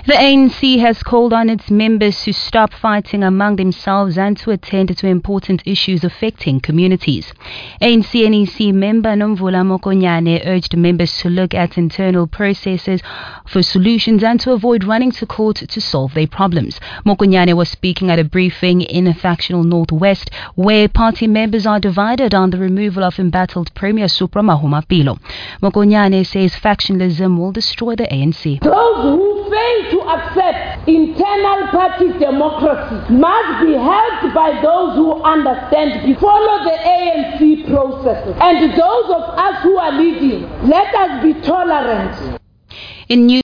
The ANC has called on its members to stop fighting among themselves and to attend to important issues affecting communities. ANC NEC member Nomvula Mokonyane urged members to look at internal processes for solutions and to avoid running to court to solve their problems. Mokonyane was speaking at a briefing in a factional Northwest where party members are divided on the removal of embattled Premier Supra Mahumapelo. Mokonyane says factionalism will destroy the ANC. Those who fail to accept internal party democracy must be helped by those who understand, follow the ANC processes. And those of us who are leading, let us be tolerant. In